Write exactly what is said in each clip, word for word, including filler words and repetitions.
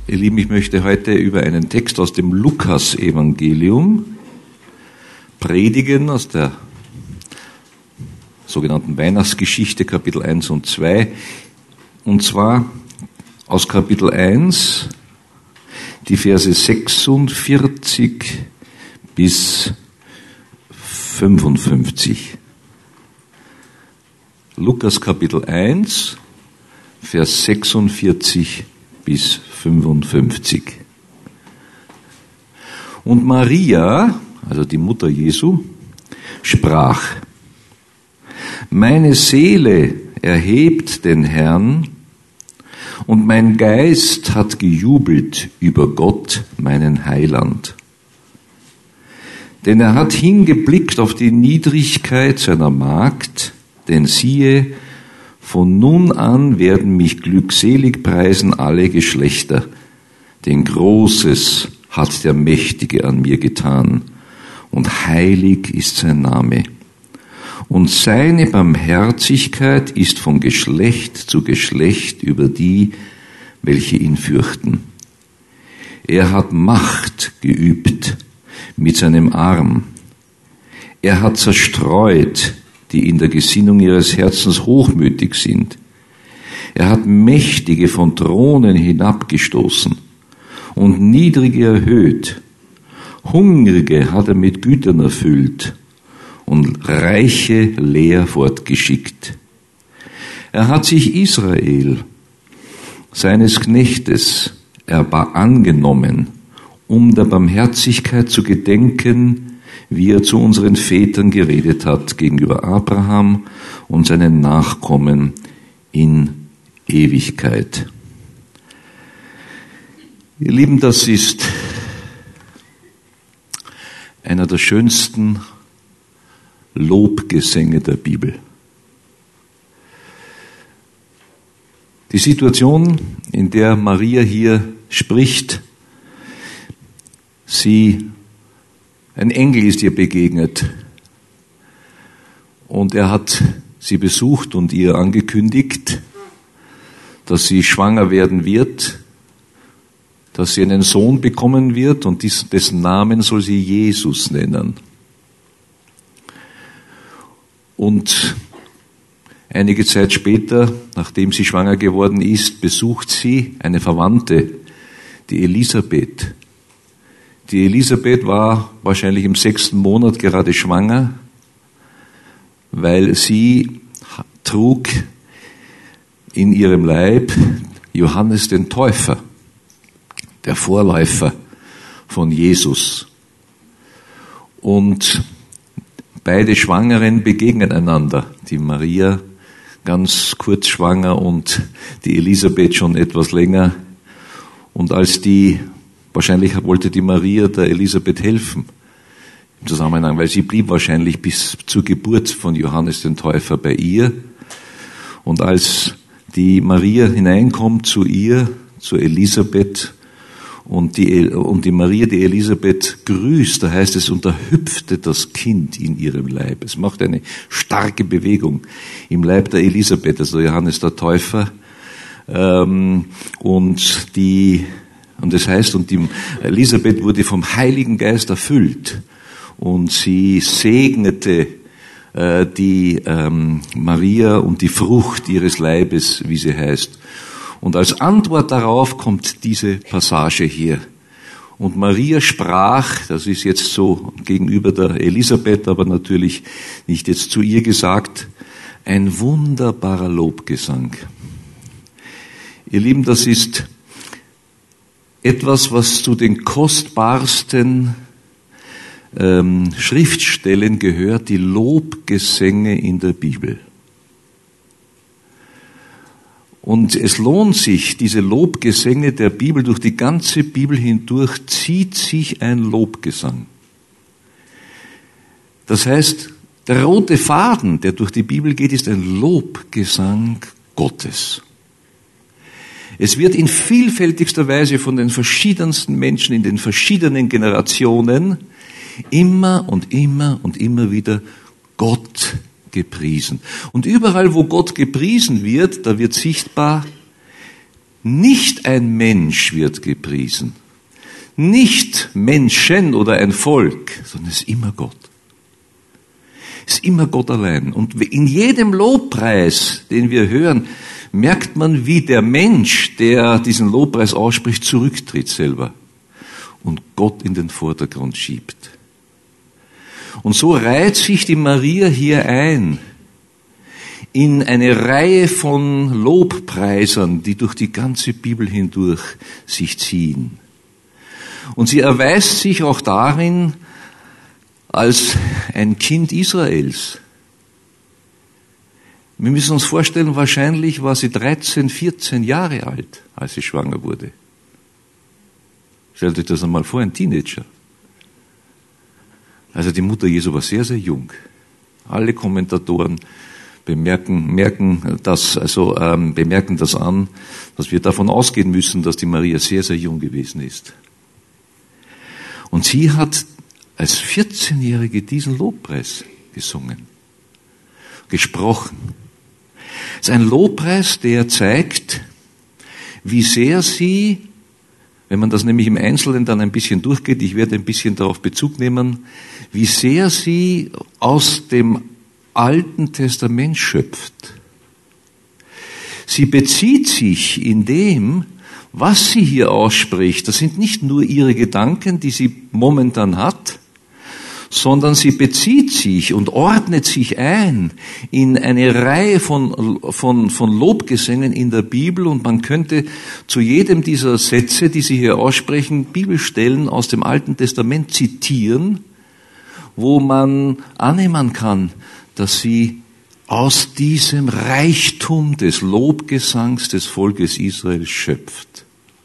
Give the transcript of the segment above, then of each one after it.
Ihr Lieben, ich möchte heute über einen Text aus dem Lukas-Evangelium predigen, aus der sogenannten Weihnachtsgeschichte, Kapitel eins und zwei. Und zwar aus Kapitel eins, die Verse sechsundvierzig bis fünfundfünfzig. Lukas Kapitel eins, Vers sechsundvierzig bis fünfundfünfzig. Und Maria, also die Mutter Jesu, sprach: Meine Seele erhebt den Herrn, und mein Geist hat gejubelt über Gott, meinen Heiland. Denn er hat hingeblickt auf die Niedrigkeit seiner Magd, denn siehe, von nun an werden mich glückselig preisen alle Geschlechter, denn Großes hat der Mächtige an mir getan, und heilig ist sein Name. Und seine Barmherzigkeit ist von Geschlecht zu Geschlecht über die, welche ihn fürchten. Er hat Macht geübt mit seinem Arm. Er hat zerstreut, die in der Gesinnung ihres Herzens hochmütig sind. Er hat Mächtige von Thronen hinabgestoßen und Niedrige erhöht. Hungrige hat er mit Gütern erfüllt und Reiche leer fortgeschickt. Er hat sich Israel, seines Knechtes, erbar angenommen, um der Barmherzigkeit zu gedenken, wie er zu unseren Vätern geredet hat, gegenüber Abraham und seinen Nachkommen in Ewigkeit. Ihr Lieben, das ist einer der schönsten Lobgesänge der Bibel. Die Situation, in der Maria hier spricht, sie, ein Engel ist ihr begegnet und er hat sie besucht und ihr angekündigt, dass sie schwanger werden wird, dass sie einen Sohn bekommen wird und dessen Namen soll sie Jesus nennen. Und einige Zeit später, nachdem sie schwanger geworden ist, besucht sie eine Verwandte, die Elisabeth. Die Elisabeth war wahrscheinlich im sechsten Monat gerade schwanger, weil sie trug in ihrem Leib Johannes den Täufer, der Vorläufer von Jesus. Und beide Schwangeren begegnen einander, die Maria ganz kurz schwanger und die Elisabeth schon etwas länger. Und als die, wahrscheinlich wollte die Maria der Elisabeth helfen im Zusammenhang, weil sie blieb wahrscheinlich bis zur Geburt von Johannes den Täufer bei ihr. Und als die Maria hineinkommt zu ihr, zu Elisabeth, und die, und die Maria, die Elisabeth grüßt, da heißt es, und da hüpfte das Kind in ihrem Leib. Es macht eine starke Bewegung im Leib der Elisabeth, also Johannes der Täufer. Ähm, und die, und das heißt, und die Elisabeth wurde vom Heiligen Geist erfüllt. Und sie segnete äh, die ähm, Maria und die Frucht ihres Leibes, wie sie heißt. Und als Antwort darauf kommt diese Passage hier. Und Maria sprach, das ist jetzt so gegenüber der Elisabeth, aber natürlich nicht jetzt zu ihr gesagt, ein wunderbarer Lobgesang. Ihr Lieben, das ist etwas, was zu den kostbarsten ähm, Schriftstellen gehört, die Lobgesänge in der Bibel. Und es lohnt sich, diese Lobgesänge der Bibel, durch die ganze Bibel hindurch zieht sich ein Lobgesang. Das heißt, der rote Faden, der durch die Bibel geht, ist ein Lobgesang Gottes. Es wird in vielfältigster Weise von den verschiedensten Menschen in den verschiedenen Generationen immer und immer und immer wieder Gott gepriesen. Und überall, wo Gott gepriesen wird, da wird sichtbar, Nicht ein Mensch wird gepriesen, nicht Menschen oder ein Volk, sondern es ist immer Gott. Es ist immer Gott allein. Und in jedem Lobpreis, den wir hören, merkt man, wie der Mensch, der diesen Lobpreis ausspricht, zurücktritt selber und Gott in den Vordergrund schiebt. Und so reiht sich die Maria hier ein in eine Reihe von Lobpreisern, die durch die ganze Bibel hindurch sich ziehen. Und sie erweist sich auch darin als ein Kind Israels. Wir müssen uns vorstellen, wahrscheinlich war sie dreizehn, vierzehn Jahre alt, als sie schwanger wurde. Stellt euch das einmal vor, ein Teenager. Also die Mutter Jesu war sehr, sehr jung. Alle Kommentatoren bemerken, merken das, also, ähm, bemerken das an, dass wir davon ausgehen müssen, dass die Maria sehr, sehr jung gewesen ist. Und sie hat als vierzehnjährige diesen Lobpreis gesungen, gesprochen. Es ist ein Lobpreis, der zeigt, wie sehr sie, wenn man das nämlich im Einzelnen dann ein bisschen durchgeht, ich werde ein bisschen darauf Bezug nehmen, wie sehr sie aus dem Alten Testament schöpft. Sie bezieht sich in dem, was sie hier ausspricht, das sind nicht nur ihre Gedanken, die sie momentan hat, sondern sie bezieht sich und ordnet sich ein in eine Reihe von, von, von Lobgesängen in der Bibel, und man könnte zu jedem dieser Sätze, die sie hier aussprechen, Bibelstellen aus dem Alten Testament zitieren, wo man annehmen kann, dass sie aus diesem Reichtum des Lobgesangs des Volkes Israel schöpft.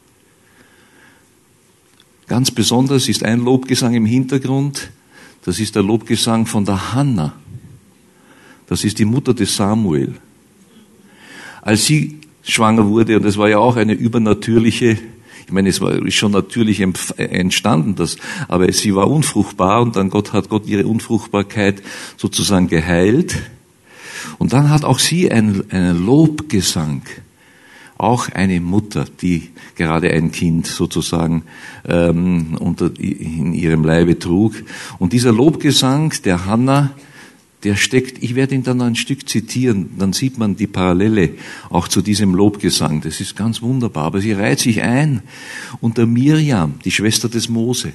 Ganz besonders ist ein Lobgesang im Hintergrund, das ist der Lobgesang von der Hannah. Das ist die Mutter des Samuel. Als sie schwanger wurde, und es war ja auch eine übernatürliche, ich meine, es war schon natürlich entstanden, das, aber sie war unfruchtbar, und dann Gott hat Gott ihre Unfruchtbarkeit sozusagen geheilt. Und dann hat auch sie einen, einen Lobgesang, auch eine Mutter, die gerade ein Kind sozusagen ähm, unter, in ihrem Leibe trug. Und dieser Lobgesang der Hannah, der steckt, ich werde ihn dann noch ein Stück zitieren, dann sieht man die Parallele auch zu diesem Lobgesang. Das ist ganz wunderbar. Aber sie reiht sich ein unter Miriam, die Schwester des Mose.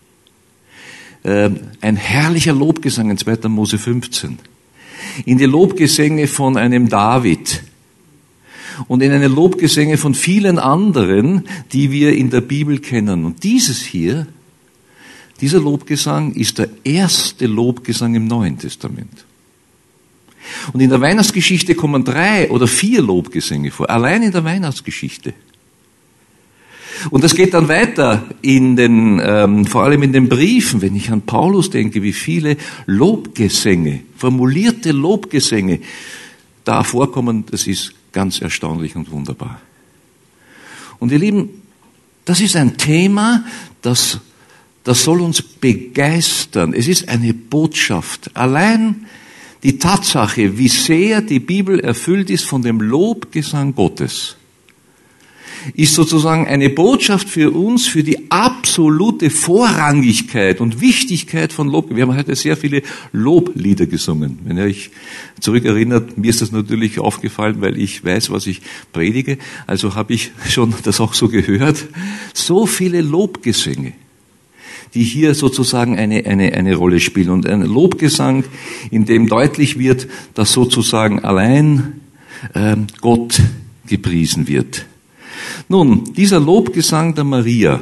Ähm, ein herrlicher Lobgesang in zweiter Mose fünfzehn. In die Lobgesänge von einem David und in eine Lobgesänge von vielen anderen, die wir in der Bibel kennen. Und dieses hier, dieser Lobgesang ist der erste Lobgesang im Neuen Testament. Und in der Weihnachtsgeschichte kommen drei oder vier Lobgesänge vor, allein in der Weihnachtsgeschichte. Und das geht dann weiter in den, ähm, vor allem in den Briefen, wenn ich an Paulus denke, wie viele Lobgesänge, formulierte Lobgesänge da vorkommen, das ist ganz erstaunlich und wunderbar. Und ihr Lieben, das ist ein Thema, das, das soll uns begeistern. Es ist eine Botschaft. Allein die Tatsache, wie sehr die Bibel erfüllt ist von dem Lobgesang Gottes, ist sozusagen eine Botschaft für uns, für die absolute Vorrangigkeit und Wichtigkeit von Lob. Wir haben heute sehr viele Loblieder gesungen. Wenn ihr euch zurückerinnert, mir ist das natürlich aufgefallen, weil ich weiß, was ich predige. Also habe ich schon das auch so gehört. So viele Lobgesänge, die hier sozusagen eine, eine, eine Rolle spielen. Und ein Lobgesang, in dem deutlich wird, dass sozusagen allein ähm, Gott gepriesen wird. Nun, dieser Lobgesang der Maria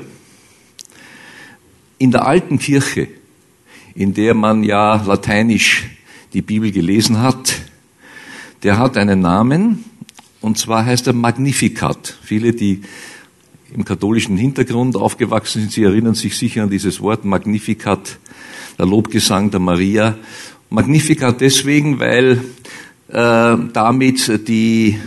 in der alten Kirche, in der man ja lateinisch die Bibel gelesen hat, der hat einen Namen, und zwar heißt er Magnificat. Viele, die im katholischen Hintergrund aufgewachsen sind, sie erinnern sich sicher an dieses Wort Magnificat, der Lobgesang der Maria. Magnificat deswegen, weil äh, damit die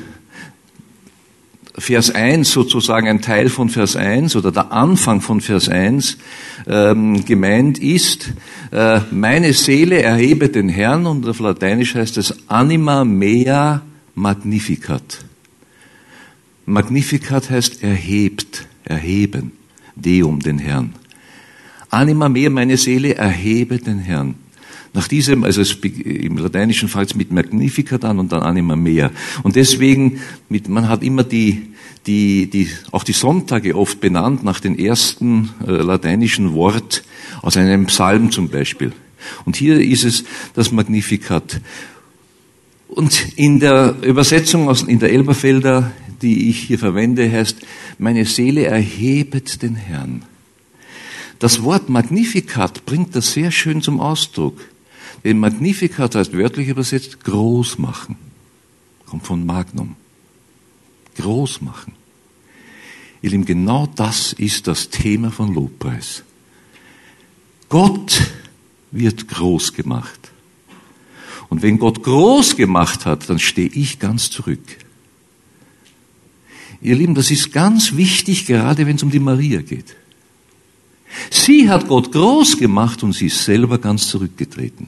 Vers eins sozusagen ein Teil von Vers eins oder der Anfang von Vers eins ähm, gemeint ist. Äh, meine Seele erhebe den Herrn, und auf Lateinisch heißt es Anima mea magnificat. Magnificat heißt erhebt, erheben, Deum, den Herrn. Anima mea, meine Seele, erhebe den Herrn. Nach diesem, also es, im Lateinischen fällt es mit Magnificat an und dann Anima mea. Und deswegen, mit, man hat immer die, die, die, auch die Sonntage oft benannt nach dem ersten äh, lateinischen Wort aus einem Psalm zum Beispiel. Und hier ist es das Magnificat. Und in der Übersetzung aus, in der Elberfelder, die ich hier verwende, heißt, meine Seele erhebet den Herrn. Das Wort Magnificat bringt das sehr schön zum Ausdruck. Denn Magnificat heißt wörtlich übersetzt groß machen. Kommt von Magnum. Groß machen. Ihr Lieben, genau das ist das Thema von Lobpreis. Gott wird groß gemacht. Und wenn Gott groß gemacht hat, dann stehe ich ganz zurück. Ihr Lieben, das ist ganz wichtig, gerade wenn es um die Maria geht. Sie hat Gott groß gemacht und sie ist selber ganz zurückgetreten.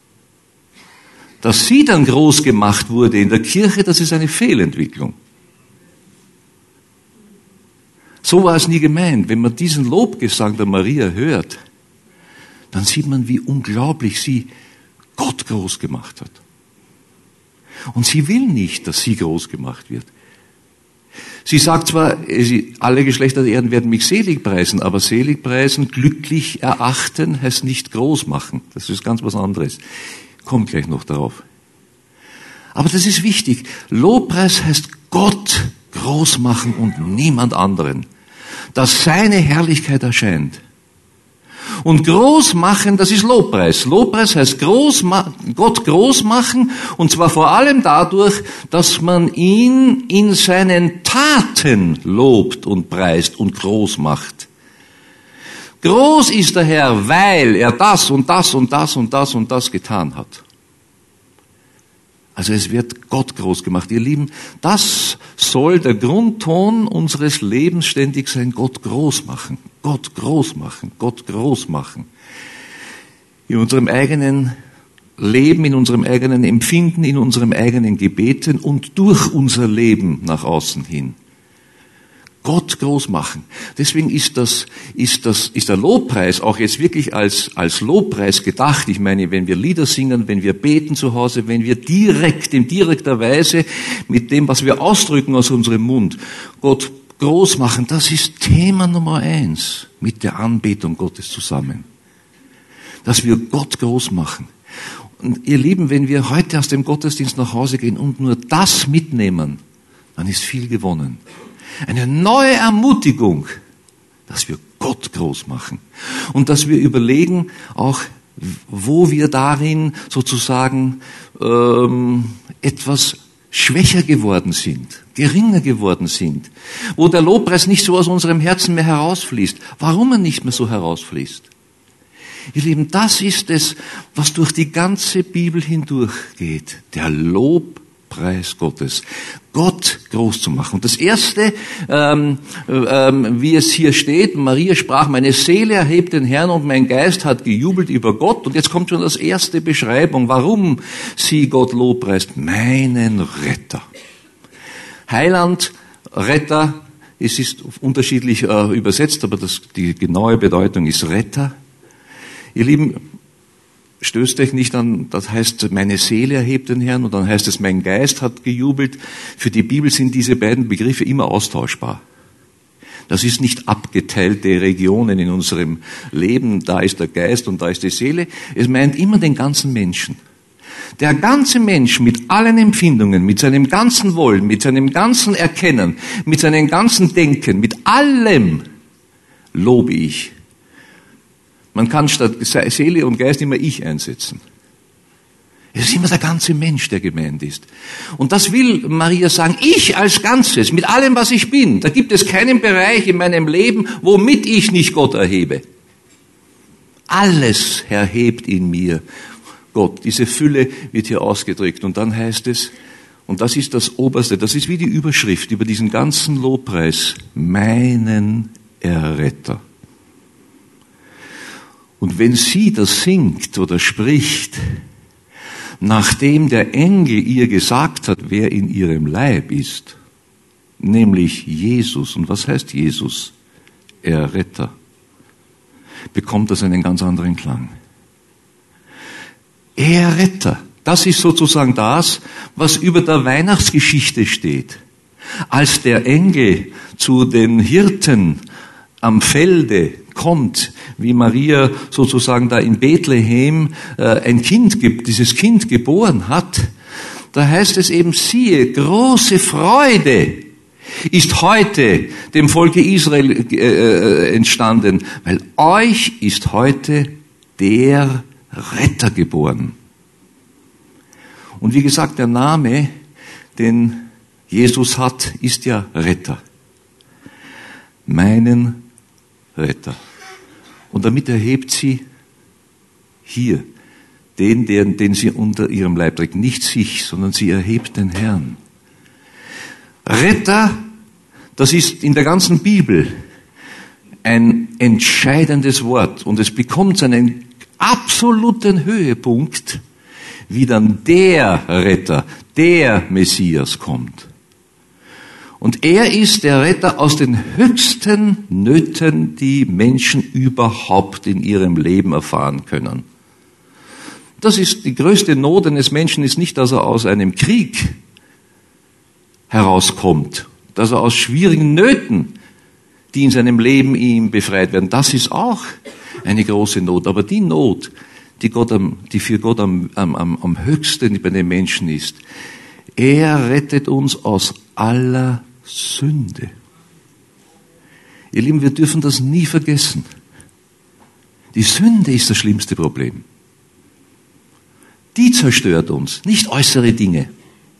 Dass sie dann groß gemacht wurde in der Kirche, das ist eine Fehlentwicklung. So war es nie gemeint. Wenn man diesen Lobgesang der Maria hört, dann sieht man, wie unglaublich sie Gott groß gemacht hat. Und sie will nicht, dass sie groß gemacht wird. Sie sagt zwar, alle Geschlechter der Erden werden mich selig preisen, aber selig preisen, glücklich erachten, heißt nicht groß machen. Das ist ganz was anderes. Kommt gleich noch darauf. Aber das ist wichtig. Lobpreis heißt Gott groß machen und niemand anderen. Dass seine Herrlichkeit erscheint. Und groß machen, das ist Lobpreis. Lobpreis heißt groß, Gott groß machen, und zwar vor allem dadurch, dass man ihn in seinen Taten lobt und preist und groß macht. Groß ist der Herr, weil er das und das und das und das und das getan hat. Also es wird Gott groß gemacht. Ihr Lieben, das soll der Grundton unseres Lebens ständig sein. Gott groß machen, Gott groß machen, Gott groß machen. In unserem eigenen Leben, in unserem eigenen Empfinden, in unserem eigenen Gebeten und durch unser Leben nach außen hin. Gott groß machen. Deswegen ist das, ist das, ist der Lobpreis auch jetzt wirklich als, als Lobpreis gedacht. Ich meine, wenn wir Lieder singen, wenn wir beten zu Hause, wenn wir direkt, in direkter Weise mit dem, was wir ausdrücken aus unserem Mund, Gott groß machen, das ist Thema Nummer eins mit der Anbetung Gottes zusammen. Dass wir Gott groß machen. Und ihr Lieben, wenn wir heute aus dem Gottesdienst nach Hause gehen und nur das mitnehmen, dann ist viel gewonnen. Eine neue Ermutigung, dass wir Gott groß machen und dass wir überlegen, auch wo wir darin sozusagen ähm, etwas schwächer geworden sind, geringer geworden sind, wo der Lobpreis nicht so aus unserem Herzen mehr herausfließt, warum er nicht mehr so herausfließt. Ihr Lieben, das ist es, was durch die ganze Bibel hindurchgeht, der Lob Preis Gottes. Gott groß zu machen. Und das Erste, ähm, ähm, wie es hier steht, Maria sprach, meine Seele erhebt den Herrn und mein Geist hat gejubelt über Gott. Und jetzt kommt schon das erste Beschreibung, warum sie Gott lobpreist. Meinen Retter. Heiland, Retter, es ist unterschiedlich äh, übersetzt, aber das, die genaue Bedeutung ist Retter. Ihr Lieben, stößt euch nicht an, das heißt, meine Seele erhebt den Herrn und dann heißt es, mein Geist hat gejubelt. Für die Bibel sind diese beiden Begriffe immer austauschbar. Das ist nicht abgeteilte Regionen in unserem Leben, da ist der Geist und da ist die Seele. Es meint immer den ganzen Menschen. Der ganze Mensch mit allen Empfindungen, mit seinem ganzen Wollen, mit seinem ganzen Erkennen, mit seinem ganzen Denken, mit allem lobe ich. Man kann statt Seele und Geist immer Ich einsetzen. Es ist immer der ganze Mensch, der gemeint ist. Und das will Maria sagen, ich als Ganzes, mit allem, was ich bin. Da gibt es keinen Bereich in meinem Leben, womit ich nicht Gott erhebe. Alles erhebt in mir Gott. Diese Fülle wird hier ausgedrückt. Und dann heißt es, und das ist das Oberste, das ist wie die Überschrift über diesen ganzen Lobpreis, meinen Erretter. Und wenn sie das singt oder spricht, nachdem der Engel ihr gesagt hat, wer in ihrem Leib ist, nämlich Jesus. Und was heißt Jesus? Erretter. Bekommt das einen ganz anderen Klang. Erretter. Das ist sozusagen das, was über der Weihnachtsgeschichte steht. Als der Engel zu den Hirten am Felde kommt, wie Maria sozusagen da in Bethlehem äh, ein Kind gibt, dieses Kind geboren hat, da heißt es eben, siehe, große Freude ist heute dem Volke Israel äh, entstanden, weil euch ist heute der Retter geboren. Und wie gesagt, der Name, den Jesus hat, ist ja Retter. Meinen Retter. Und damit erhebt sie hier den, den, den sie unter ihrem Leib trägt. Nicht sich, sondern sie erhebt den Herrn. Retter, das ist in der ganzen Bibel ein entscheidendes Wort. Und es bekommt seinen absoluten Höhepunkt, wie dann der Retter, der Messias kommt. Und er ist der Retter aus den höchsten Nöten, die Menschen überhaupt in ihrem Leben erfahren können. Das ist die größte Not eines Menschen, ist nicht, dass er aus einem Krieg herauskommt, dass er aus schwierigen Nöten, die in seinem Leben ihm befreit werden. Das ist auch eine große Not. Aber die Not, die, Gott am, die für Gott am, am, am höchsten bei den Menschen ist, er rettet uns aus aller Sünde. Ihr Lieben, wir dürfen das nie vergessen. Die Sünde ist das schlimmste Problem. Die zerstört uns, nicht äußere Dinge.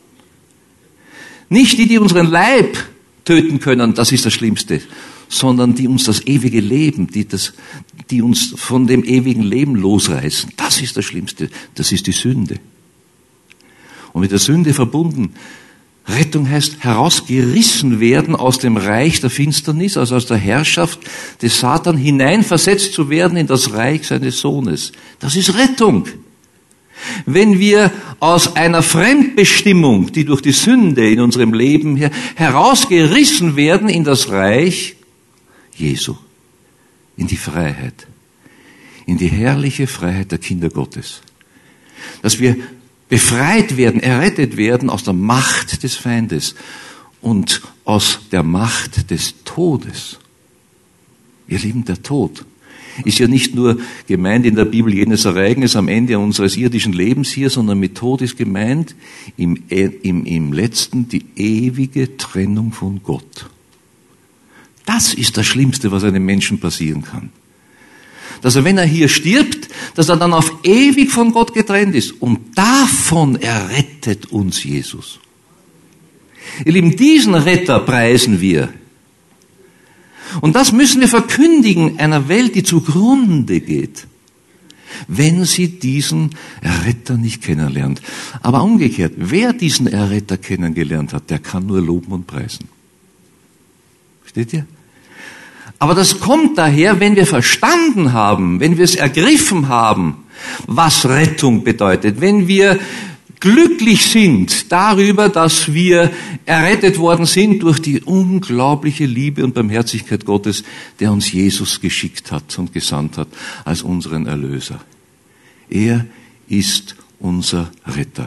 Nicht die, die unseren Leib töten können, das ist das Schlimmste, sondern die uns das ewige Leben, die, das, die uns von dem ewigen Leben losreißen. Das ist das Schlimmste, das ist die Sünde. Und mit der Sünde verbunden, Rettung heißt herausgerissen werden aus dem Reich der Finsternis, also aus der Herrschaft des Satan, hineinversetzt zu werden in das Reich seines Sohnes. Das ist Rettung. Wenn wir aus einer Fremdbestimmung, die durch die Sünde in unserem Leben her, herausgerissen werden in das Reich Jesu, in die Freiheit, in die herrliche Freiheit der Kinder Gottes. Dass wir befreit werden, errettet werden aus der Macht des Feindes und aus der Macht des Todes. Ihr Lieben, der Tod ist ja nicht nur gemeint in der Bibel jenes Ereignis am Ende unseres irdischen Lebens hier, sondern mit Tod ist gemeint im, im, im Letzten die ewige Trennung von Gott. Das ist das Schlimmste, was einem Menschen passieren kann. Dass er, wenn er hier stirbt, dass er dann auf ewig von Gott getrennt ist. Und davon errettet uns Jesus. Ihr Lieben, diesen Retter preisen wir. Und das müssen wir verkündigen einer Welt, die zugrunde geht, wenn sie diesen Erretter nicht kennenlernt. Aber umgekehrt, wer diesen Erretter kennengelernt hat, der kann nur loben und preisen. Versteht ihr? Aber das kommt daher, wenn wir verstanden haben, wenn wir es ergriffen haben, was Rettung bedeutet, wenn wir glücklich sind darüber, dass wir errettet worden sind durch die unglaubliche Liebe und Barmherzigkeit Gottes, der uns Jesus geschickt hat und gesandt hat als unseren Erlöser. Er ist unser Retter.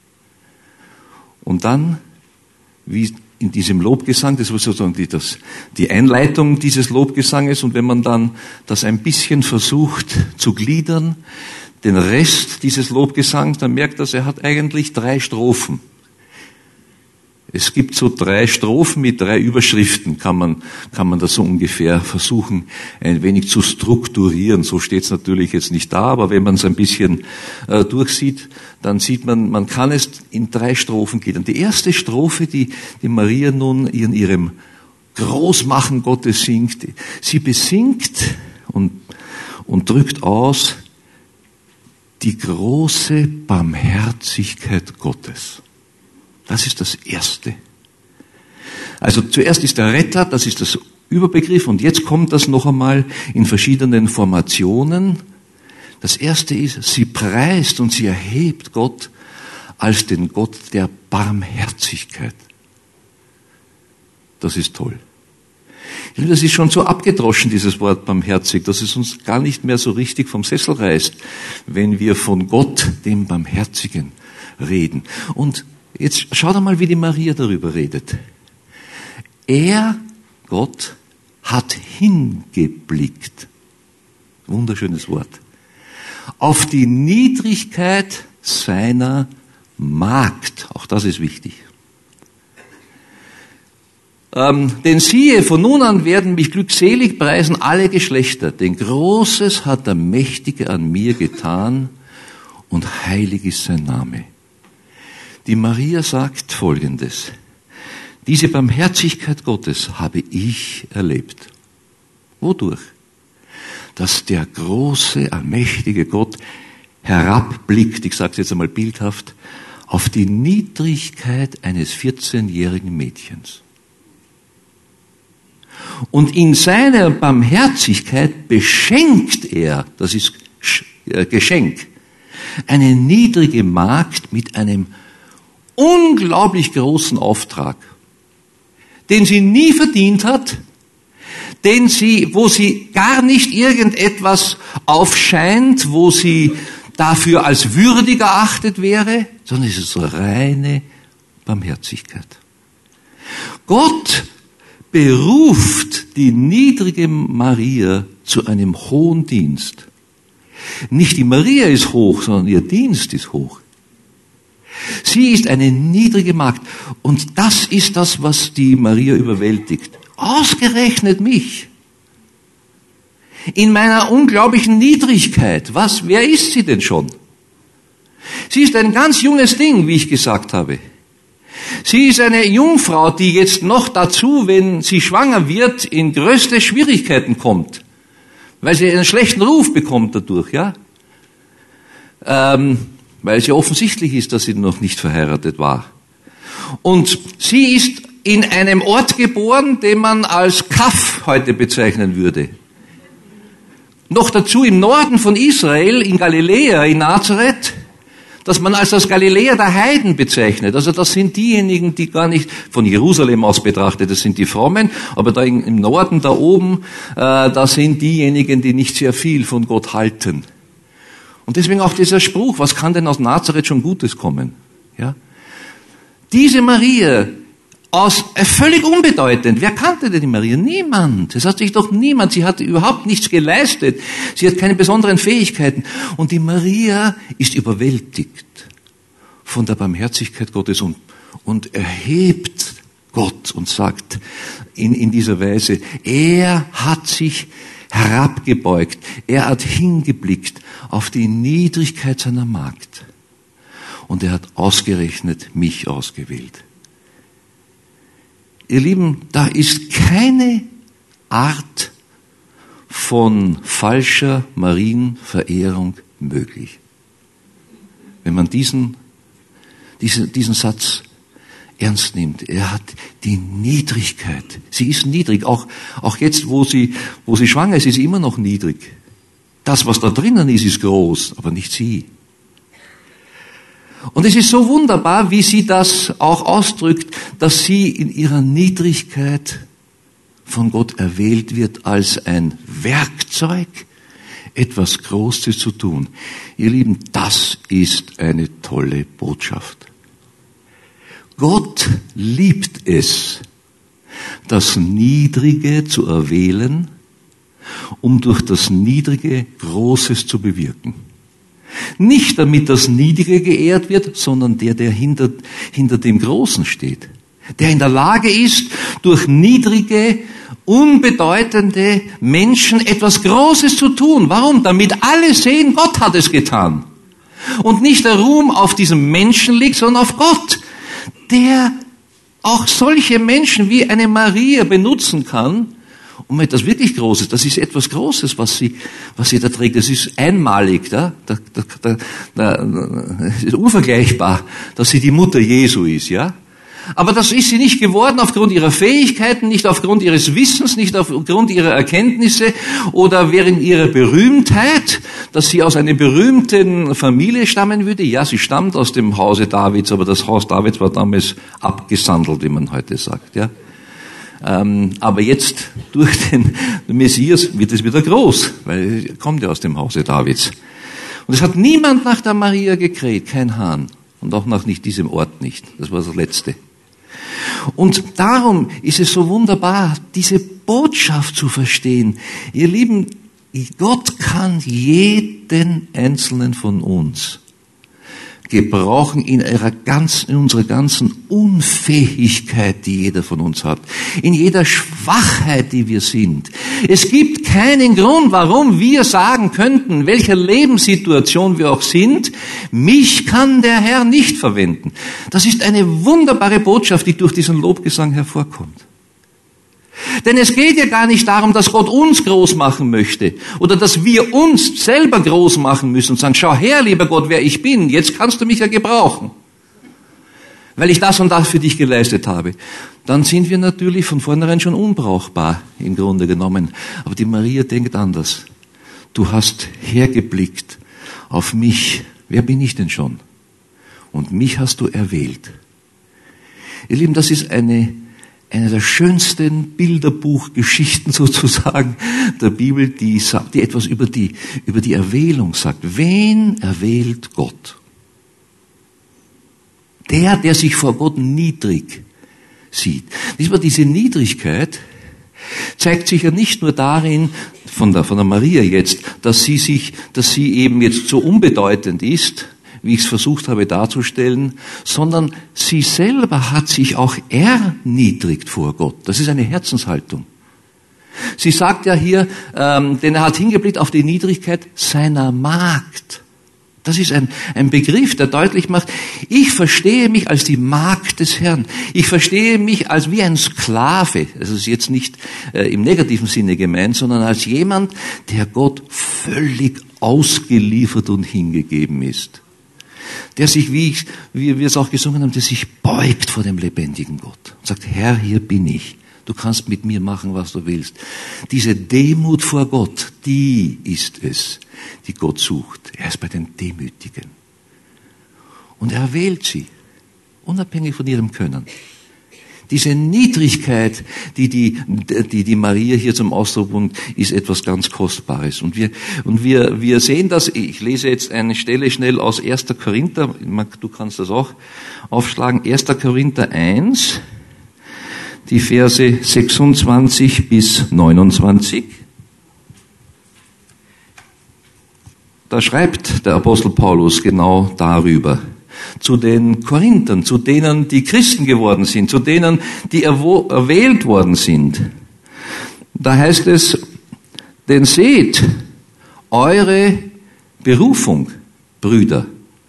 Und dann, wie in diesem Lobgesang, das war sozusagen die, das, die Einleitung dieses Lobgesanges, und wenn man dann das ein bisschen versucht zu gliedern, den Rest dieses Lobgesangs, dann merkt man, er hat eigentlich drei Strophen. Es gibt so drei Strophen mit drei Überschriften, kann man, kann man das so ungefähr versuchen, ein wenig zu strukturieren. So steht es natürlich jetzt nicht da, aber wenn man es ein bisschen äh, durchsieht, dann sieht man, man kann es in drei Strophen gliedern. Die erste Strophe, die, die Maria nun in ihrem Großmachen Gottes singt, sie besingt und, und drückt aus die große Barmherzigkeit Gottes. Das ist das Erste. Also zuerst ist der Retter, das ist das Überbegriff, und jetzt kommt das noch einmal in verschiedenen Formationen. Das Erste ist, sie preist und sie erhebt Gott als den Gott der Barmherzigkeit. Das ist toll. Das ist schon so abgedroschen, dieses Wort barmherzig, dass es uns gar nicht mehr so richtig vom Sessel reißt, wenn wir von Gott, dem Barmherzigen, reden. Und jetzt schaut einmal, wie die Maria darüber redet. Er, Gott, hat hingeblickt. Wunderschönes Wort. Auf die Niedrigkeit seiner Magd. Auch das ist wichtig. Ähm, denn siehe, von nun an werden mich glückselig preisen alle Geschlechter, denn Großes hat der Mächtige an mir getan und heilig ist sein Name. Die Maria sagt Folgendes: Diese Barmherzigkeit Gottes habe ich erlebt. Wodurch? Dass der große, allmächtige Gott herabblickt, ich sage es jetzt einmal bildhaft, auf die Niedrigkeit eines vierzehnjährigen Mädchens. Und in seiner Barmherzigkeit beschenkt er, das ist Geschenk, eine niedrige Magd mit einem unglaublich großen Auftrag, den sie nie verdient hat, den sie, wo sie gar nicht irgendetwas aufscheint, wo sie dafür als würdig erachtet wäre, sondern es ist so reine Barmherzigkeit. Gott beruft die niedrige Maria zu einem hohen Dienst. Nicht die Maria ist hoch, sondern ihr Dienst ist hoch. Sie ist eine niedrige Magd. Und das ist das, was die Maria überwältigt. Ausgerechnet mich. In meiner unglaublichen Niedrigkeit. Was, wer ist sie denn schon? Sie ist ein ganz junges Ding, wie ich gesagt habe. Sie ist eine Jungfrau, die jetzt noch dazu, wenn sie schwanger wird, in größte Schwierigkeiten kommt. Weil sie einen schlechten Ruf bekommt dadurch, ja. Ähm, weil es ja offensichtlich ist, dass sie noch nicht verheiratet war. Und sie ist in einem Ort geboren, den man als Kaff heute bezeichnen würde. Noch dazu im Norden von Israel, in Galiläa, in Nazareth, dass man als das Galiläa der Heiden bezeichnet. Also das sind diejenigen, die gar nicht, von Jerusalem aus betrachtet, das sind die Frommen, aber da im Norden, da oben, äh, da sind diejenigen, die nicht sehr viel von Gott halten. Und deswegen auch dieser Spruch, was kann denn aus Nazareth schon Gutes kommen? Ja? Diese Maria, aus, äh, völlig unbedeutend. Wer kannte denn die Maria? Niemand. Es hat sich doch niemand, sie hat überhaupt nichts geleistet. Sie hat keine besonderen Fähigkeiten. Und die Maria ist überwältigt von der Barmherzigkeit Gottes und, und erhebt Gott und sagt in, in dieser Weise, er hat sich herabgebeugt, er hat hingeblickt auf die Niedrigkeit seiner Magd. Und er hat ausgerechnet mich ausgewählt. Ihr Lieben, da ist keine Art von falscher Marienverehrung möglich. Wenn man diesen, diesen, diesen Satz ernst nimmt, er hat die Niedrigkeit. Sie ist niedrig. Auch, auch jetzt, wo sie, wo sie schwanger ist, ist sie immer noch niedrig. Das, was da drinnen ist, ist groß, aber nicht sie. Und es ist so wunderbar, wie sie das auch ausdrückt, dass sie in ihrer Niedrigkeit von Gott erwählt wird als ein Werkzeug, etwas Großes zu tun. Ihr Lieben, das ist eine tolle Botschaft. Gott liebt es, das Niedrige zu erwählen, um durch das Niedrige Großes zu bewirken. Nicht damit das Niedrige geehrt wird, sondern der, der hinter, hinter dem Großen steht. Der in der Lage ist, durch niedrige, unbedeutende Menschen etwas Großes zu tun. Warum? Damit alle sehen, Gott hat es getan. Und nicht der Ruhm auf diesem Menschen liegt, sondern auf Gott, der auch solche Menschen wie eine Maria benutzen kann, um etwas wirklich Großes. Das ist etwas Großes, was sie, was sie da trägt. Das ist einmalig, da, da, da, da, da, ist unvergleichbar, dass sie die Mutter Jesu ist, ja. Aber das ist sie nicht geworden aufgrund ihrer Fähigkeiten, nicht aufgrund ihres Wissens, nicht aufgrund ihrer Erkenntnisse oder während ihrer Berühmtheit, dass sie aus einer berühmten Familie stammen würde. Ja, sie stammt aus dem Hause Davids, aber das Haus Davids war damals abgesandelt, wie man heute sagt, ja. Ähm, aber jetzt durch den Messias wird es wieder groß, weil er kommt ja aus dem Hause Davids. Und es hat niemand nach der Maria gekräht, kein Hahn. Und auch nach nicht diesem Ort nicht. Das war das Letzte. Und darum ist es so wunderbar, diese Botschaft zu verstehen. Ihr Lieben, Gott kann jeden einzelnen von uns gebrauchen in ihrer ganzen, in unserer ganzen Unfähigkeit, die jeder von uns hat, in jeder Schwachheit, die wir sind. Es gibt keinen Grund, warum wir sagen könnten, welcher Lebenssituation wir auch sind, mich kann der Herr nicht verwenden. Das ist eine wunderbare Botschaft, die durch diesen Lobgesang hervorkommt. Denn es geht ja gar nicht darum, dass Gott uns groß machen möchte oder dass wir uns selber groß machen müssen und sagen, schau her, lieber Gott, wer ich bin, jetzt kannst du mich ja gebrauchen, weil ich das und das für dich geleistet habe. Dann sind wir natürlich von vornherein schon unbrauchbar im Grunde genommen. Aber die Maria denkt anders. Du hast hergeblickt auf mich. Wer bin ich denn schon? Und mich hast du erwählt. Ihr Lieben, das ist eine Eine der schönsten Bilderbuchgeschichten sozusagen der Bibel, die sagt, die etwas über die, über die Erwählung sagt. Wen erwählt Gott? Der, der sich vor Gott niedrig sieht. Diese Niedrigkeit zeigt sich ja nicht nur darin, von der, von der Maria jetzt, dass sie sich, dass sie eben jetzt so unbedeutend ist, wie ich es versucht habe darzustellen, sondern sie selber hat sich auch erniedrigt vor Gott. Das ist eine Herzenshaltung. Sie sagt ja hier, ähm, denn er hat hingeblickt auf die Niedrigkeit seiner Magd. Das ist ein, ein Begriff, der deutlich macht, ich verstehe mich als die Magd des Herrn. Ich verstehe mich als wie ein Sklave. Das ist jetzt nicht äh, im negativen Sinne gemeint, sondern als jemand, der Gott völlig ausgeliefert und hingegeben ist. Der sich, wie, ich, wie wir es auch gesungen haben, der sich beugt vor dem lebendigen Gott und sagt, Herr, hier bin ich. Du kannst mit mir machen, was du willst. Diese Demut vor Gott, die ist es, die Gott sucht. Er ist bei den Demütigen. Und er wählt sie, unabhängig von ihrem Können. Diese Niedrigkeit, die die, die die Maria hier zum Ausdruck bringt, ist etwas ganz Kostbares. Und wir, und wir, wir sehen das, ich lese jetzt eine Stelle schnell aus erster Korinther, du kannst das auch aufschlagen, erster Korinther eins, die Verse sechsundzwanzig bis neunundzwanzig. Da schreibt der Apostel Paulus genau darüber. Zu den Korinthern, zu denen, die Christen geworden sind, zu denen, die erwählt worden sind. Da heißt es, denn seht eure Berufung, Brüder,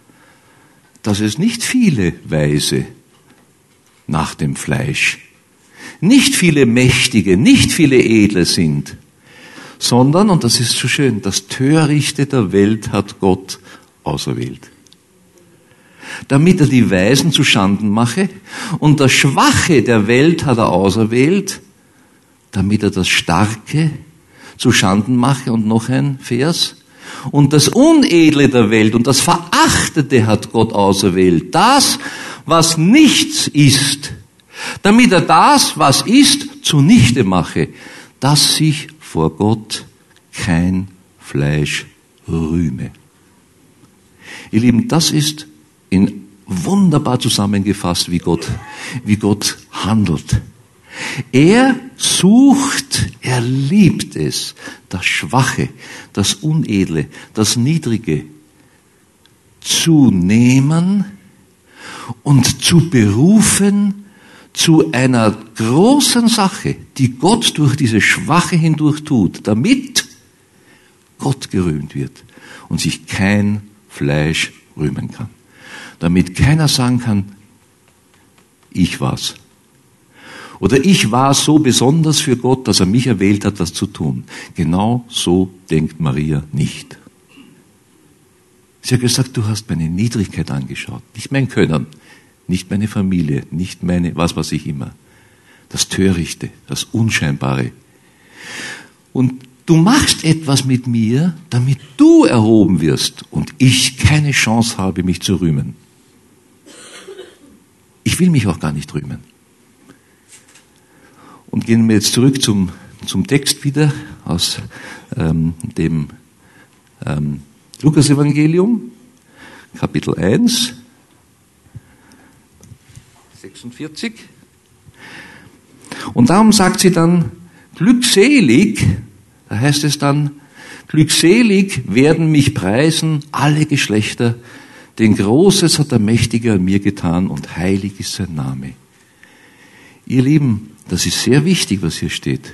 dass es nicht viele Weise nach dem Fleisch, nicht viele Mächtige, nicht viele Edle sind, sondern, und das ist so schön, das Törichte der Welt hat Gott auserwählt. Damit er die Weisen zu Schanden mache, und das Schwache der Welt hat er auserwählt, damit er das Starke zu Schanden mache. Und noch ein Vers. Und das Unedle der Welt und das Verachtete hat Gott auserwählt, das, was nichts ist, damit er das, was ist, zunichte mache, dass sich vor Gott kein Fleisch rühme. Ihr Lieben, das ist in wunderbar zusammengefasst, wie Gott, wie Gott handelt. Er sucht, er liebt es, das Schwache, das Unedle, das Niedrige zu nehmen und zu berufen zu einer großen Sache, die Gott durch diese Schwache hindurch tut, damit Gott gerühmt wird und sich kein Fleisch rühmen kann. Damit keiner sagen kann, ich war's. Oder ich war so besonders für Gott, dass er mich erwählt hat, das zu tun. Genau so denkt Maria nicht. Sie hat gesagt, du hast meine Niedrigkeit angeschaut, nicht mein Können, nicht meine Familie, nicht meine, was weiß ich immer. Das Törichte, das Unscheinbare. Und du machst etwas mit mir, damit du erhoben wirst und ich keine Chance habe, mich zu rühmen. Ich will mich auch gar nicht rühmen. Und gehen wir jetzt zurück zum, zum Text wieder aus ähm, dem ähm, Lukas-Evangelium, Kapitel eins, sechsundvierzig. Und darum sagt sie dann, glückselig, da heißt es dann, glückselig werden mich preisen alle Geschlechter, denn Großes hat der Mächtige an mir getan und heilig ist sein Name. Ihr Lieben, das ist sehr wichtig, was hier steht.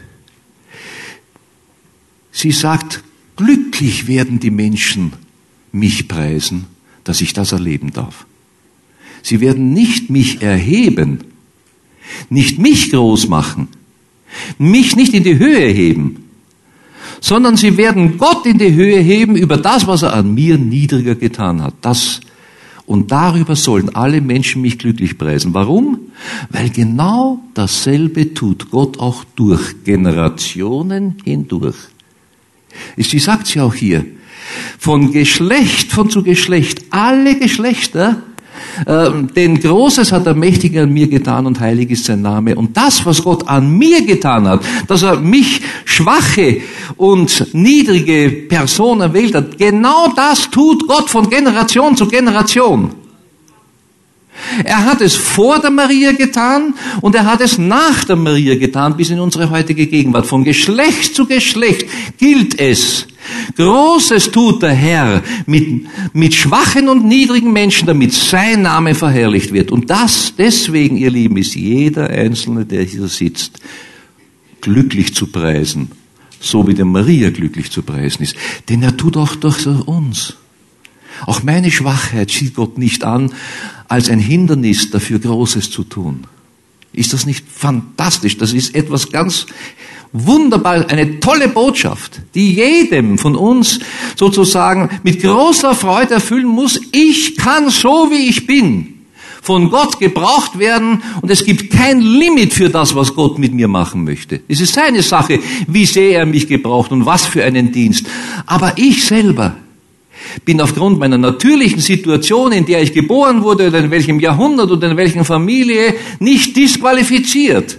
Sie sagt, glücklich werden die Menschen mich preisen, dass ich das erleben darf. Sie werden nicht mich erheben, nicht mich groß machen, mich nicht in die Höhe heben, sondern sie werden Gott in die Höhe heben über das, was er an mir niedriger getan hat. Das Und darüber sollen alle Menschen mich glücklich preisen. Warum? Weil genau dasselbe tut Gott auch durch Generationen hindurch. Sie sagt ja auch hier, von Geschlecht von zu Geschlecht, alle Geschlechter, äh, denn Großes hat der Mächtige an mir getan und heilig ist sein Name. Und das, was Gott an mir getan hat, dass er mich schwache und niedrige Person erwählt hat, genau das tut Gott von Generation zu Generation. Er hat es vor der Maria getan und er hat es nach der Maria getan, bis in unsere heutige Gegenwart. Von Geschlecht zu Geschlecht gilt es. Großes tut der Herr mit, mit schwachen und niedrigen Menschen, damit sein Name verherrlicht wird. Und das, deswegen, ihr Lieben, ist jeder Einzelne, der hier sitzt, glücklich zu preisen. So wie der Maria glücklich zu preisen ist. Denn er tut auch durch uns. Auch meine Schwachheit sieht Gott nicht an als ein Hindernis dafür, Großes zu tun. Ist das nicht fantastisch? Das ist etwas ganz wunderbar, eine tolle Botschaft, die jedem von uns sozusagen mit großer Freude erfüllen muss. Ich kann so, wie ich bin, von Gott gebraucht werden und es gibt kein Limit für das, was Gott mit mir machen möchte. Es ist seine Sache, wie sehr er mich gebraucht und was für einen Dienst. Aber ich selber bin aufgrund meiner natürlichen Situation, in der ich geboren wurde, oder in welchem Jahrhundert oder in welcher Familie, nicht disqualifiziert.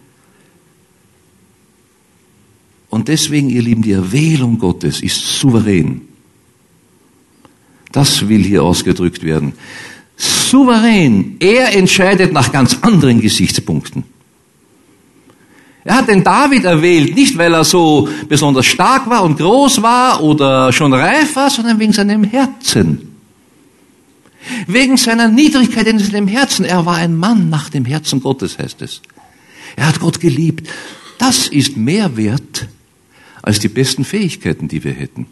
Und deswegen, ihr Lieben, die Erwählung Gottes ist souverän. Das will hier ausgedrückt werden. Souverän. Er entscheidet nach ganz anderen Gesichtspunkten. Er hat den David erwählt, nicht weil er so besonders stark war und groß war oder schon reif war, sondern wegen seinem Herzen. Wegen seiner Niedrigkeit in seinem Herzen. Er war ein Mann nach dem Herzen Gottes, heißt es. Er hat Gott geliebt. Das ist mehr wert als die besten Fähigkeiten, die wir hätten.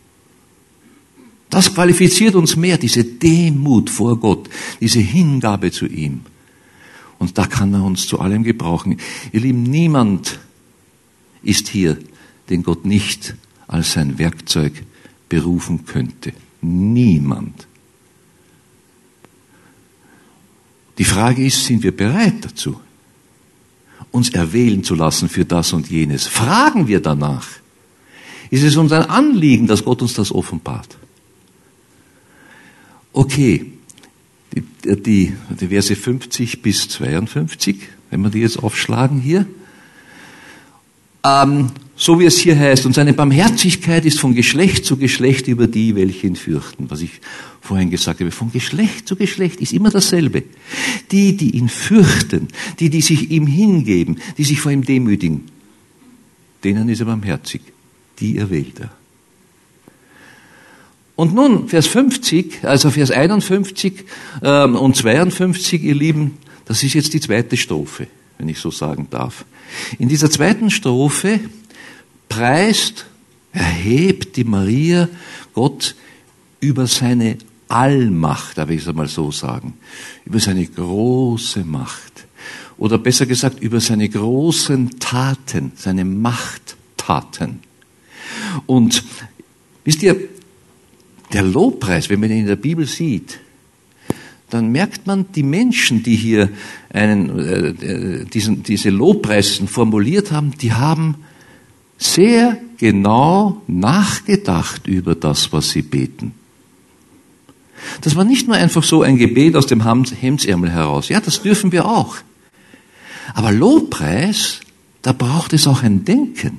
Das qualifiziert uns mehr, diese Demut vor Gott, diese Hingabe zu ihm. Und da kann er uns zu allem gebrauchen. Ihr Lieben, niemand ist hier, den Gott nicht als sein Werkzeug berufen könnte. Niemand. Die Frage ist, sind wir bereit dazu, uns erwählen zu lassen für das und jenes? Fragen wir danach? Ist es uns ein Anliegen, dass Gott uns das offenbart? Okay. Die, die, die Verse fünfzig bis zweiundfünfzig, wenn wir die jetzt aufschlagen hier. Ähm, so wie es hier heißt, und seine Barmherzigkeit ist von Geschlecht zu Geschlecht über die, welche ihn fürchten. Was ich vorhin gesagt habe, von Geschlecht zu Geschlecht ist immer dasselbe. Die, die ihn fürchten, die, die sich ihm hingeben, die sich vor ihm demütigen, denen ist er barmherzig. Die erwählt er. Und nun, Vers fünfzig, also Vers einundfünfzig ähm, und zweiundfünfzig, ihr Lieben, das ist jetzt die zweite Strophe, wenn ich so sagen darf. In dieser zweiten Strophe preist, erhebt die Maria Gott über seine Allmacht, darf ich es einmal so sagen, über seine große Macht. Oder besser gesagt, über seine großen Taten, seine Machttaten. Und wisst ihr, der Lobpreis, wenn man ihn in der Bibel sieht, dann merkt man, die Menschen, die hier einen, äh, diesen, diese Lobpreisen formuliert haben, die haben sehr genau nachgedacht über das, was sie beten. Das war nicht nur einfach so ein Gebet aus dem Hemdsärmel heraus. Ja, das dürfen wir auch. Aber Lobpreis da braucht es auch ein Denken.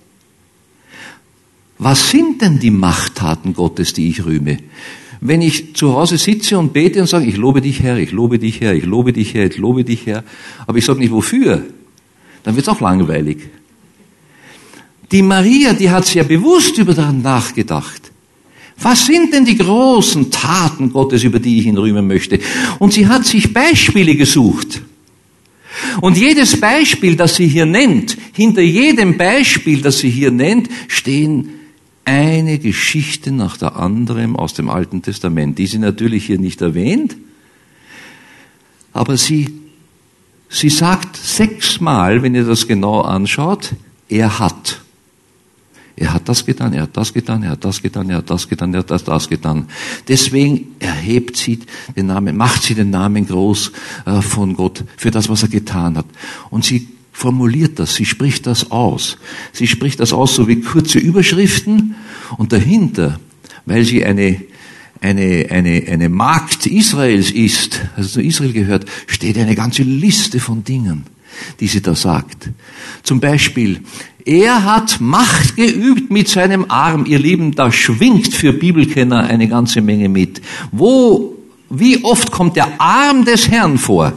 Was sind denn die Machttaten Gottes, die ich rühme? Wenn ich zu Hause sitze und bete und sage, ich lobe dich, Herr, ich lobe dich, Herr, ich lobe dich, Herr, ich lobe dich, Herr, aber ich sage nicht wofür, dann wird es auch langweilig. Die Maria, die hat sehr bewusst über daran nachgedacht. Was sind denn die großen Taten Gottes, über die ich ihn rühmen möchte? Und sie hat sich Beispiele gesucht. Und jedes Beispiel, das sie hier nennt, hinter jedem Beispiel, das sie hier nennt, stehen eine Geschichte nach der anderen aus dem Alten Testament. Die sind natürlich hier nicht erwähnt, aber sie, sie sagt sechsmal, wenn ihr das genau anschaut, er hat. Er hat das getan, er hat das getan, er hat das getan, er hat das getan, er hat das, das getan. Deswegen erhebt sie den Namen, macht sie den Namen groß äh, von Gott für das, was er getan hat. Und sie formuliert das, sie spricht das aus. Sie spricht das aus, so wie kurze Überschriften und dahinter, weil sie eine, eine, eine, eine Magd Israels ist, also zu Israel gehört, steht eine ganze Liste von Dingen, die sie da sagt. Zum Beispiel, er hat Macht geübt mit seinem Arm. Ihr Lieben, da schwingt für Bibelkenner eine ganze Menge mit. Wo, wie oft kommt der Arm des Herrn vor?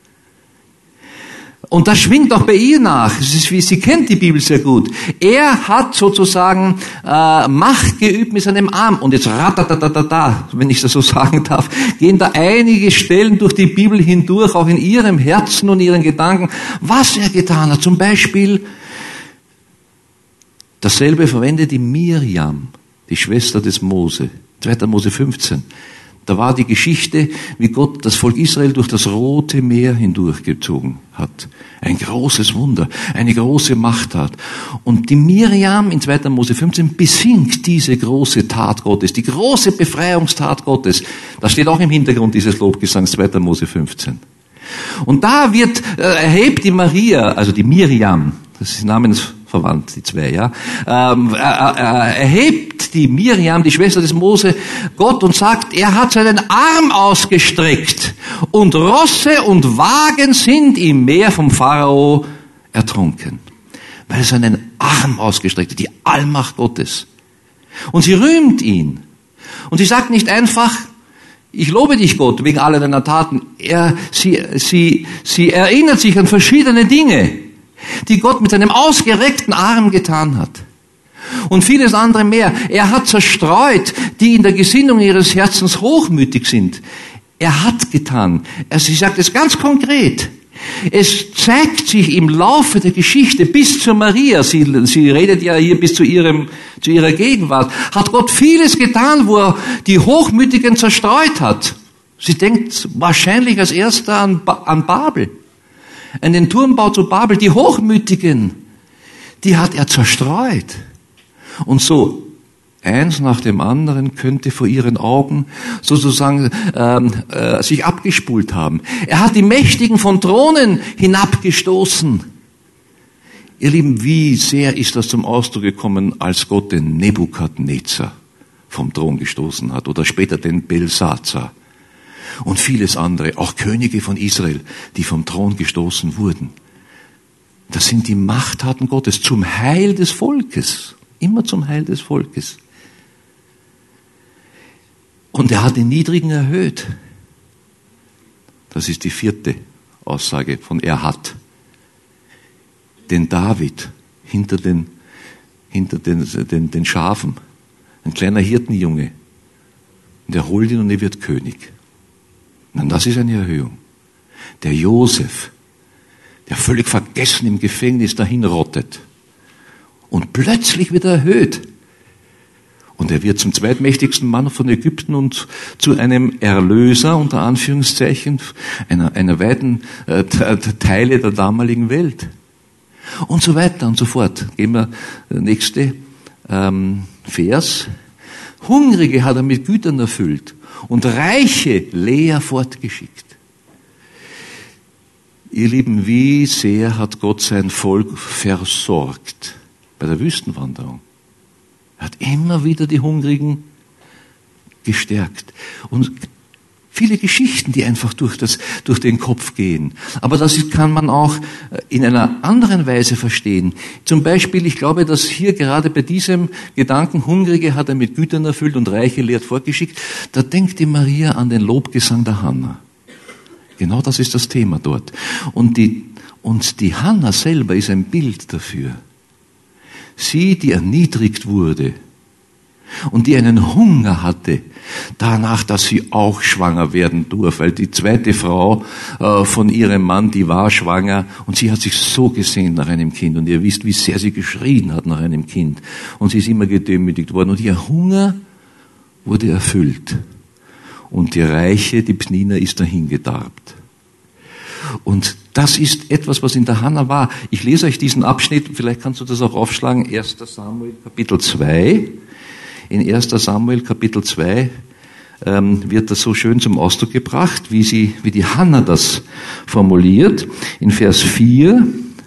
Und das schwingt auch bei ihr nach. Es ist wie, sie kennt die Bibel sehr gut. Er hat sozusagen äh, Macht geübt mit seinem Arm. Und jetzt ratatatatata, wenn ich das so sagen darf, gehen da einige Stellen durch die Bibel hindurch, auch in ihrem Herzen und ihren Gedanken, was er getan hat. Zum Beispiel, dasselbe verwendet die Miriam, die Schwester des Mose, zweiter Mose fünfzehn. Da war die Geschichte, wie Gott das Volk Israel durch das Rote Meer hindurchgezogen hat. Ein großes Wunder, eine große Machttat. Und die Miriam in zweiter Mose fünfzehn besingt diese große Tat Gottes, die große Befreiungstat Gottes. Das steht auch im Hintergrund dieses Lobgesangs, zweiter Mose fünfzehn. Und da wird, äh, erhebt die Maria, also die Miriam, das ist namensverwandt, die zwei, ja, ähm, äh, äh, erhebt die Miriam, die Schwester des Mose, Gott und sagt, er hat seinen Arm ausgestreckt und Rosse und Wagen sind im Meer vom Pharao ertrunken. Weil er seinen Arm ausgestreckt hat, die Allmacht Gottes. Und sie rühmt ihn. Und sie sagt nicht einfach, ich lobe dich, Gott, wegen aller deiner Taten. Er, sie, sie, sie erinnert sich an verschiedene Dinge, die Gott mit seinem ausgereckten Arm getan hat. Und vieles andere mehr. Er hat zerstreut, die in der Gesinnung ihres Herzens hochmütig sind. Er hat getan. Er, sie sagt es ganz konkret. Es zeigt sich im Laufe der Geschichte bis zur Maria, sie, sie redet ja hier bis zu ihrem, zu ihrer Gegenwart, hat Gott vieles getan, wo er die Hochmütigen zerstreut hat. Sie denkt wahrscheinlich als erster an, an Babel, an den Turmbau zu Babel. Die Hochmütigen, die hat er zerstreut. Und so eins nach dem anderen könnte vor ihren Augen sozusagen ähm, äh, sich abgespult haben. Er hat die Mächtigen von Thronen hinabgestoßen. Ihr Lieben, wie sehr ist das zum Ausdruck gekommen, als Gott den Nebukadnezar vom Thron gestoßen hat oder später den Belsazar und vieles andere, auch Könige von Israel, die vom Thron gestoßen wurden. Das sind die Machttaten Gottes zum Heil des Volkes, immer zum Heil des Volkes. Und er hat den Niedrigen erhöht. Das ist die vierte Aussage von er hat. Den David hinter den, hinter den, den, den Schafen, ein kleiner Hirtenjunge. Und er holt ihn und er wird König. Und das ist eine Erhöhung. Der Josef, der völlig vergessen im Gefängnis dahin rottet. Und plötzlich wird er erhöht. Und er wird zum zweitmächtigsten Mann von Ägypten und zu einem Erlöser, unter Anführungszeichen, einer, einer weiten äh, Teile der damaligen Welt. Und so weiter und so fort. Gehen wir der nächste ähm, Vers. Hungrige hat er mit Gütern erfüllt und Reiche leer fortgeschickt. Ihr Lieben, wie sehr hat Gott sein Volk versorgt bei der Wüstenwanderung. Er hat immer wieder die Hungrigen gestärkt. Und Viele Geschichten, die einfach durch das, durch den Kopf gehen. Aber das kann man auch in einer anderen Weise verstehen. Zum Beispiel, ich glaube, dass hier gerade bei diesem Gedanken, Hungrige hat er mit Gütern erfüllt und Reiche lehrt fortgeschickt, da denkt die Maria an den Lobgesang der Hannah. Genau das ist das Thema dort. Und die, und die Hannah selber ist ein Bild dafür. Sie, die erniedrigt wurde und die einen Hunger hatte, danach, dass sie auch schwanger werden durfte, weil die zweite Frau äh, von ihrem Mann, die war schwanger und sie hat sich so gesehnt nach einem Kind und ihr wisst, wie sehr sie geschrien hat nach einem Kind und sie ist immer gedemütigt worden und ihr Hunger wurde erfüllt und die Reiche, die Pnina, ist dahin gedarbt. Und das ist etwas, was in der Hannah war. Ich lese euch diesen Abschnitt, vielleicht kannst du das auch aufschlagen, erster Samuel Kapitel zwei. In erster Samuel Kapitel zwei ähm, wird das so schön zum Ausdruck gebracht, wie sie, wie die Hannah das formuliert. In Vers vier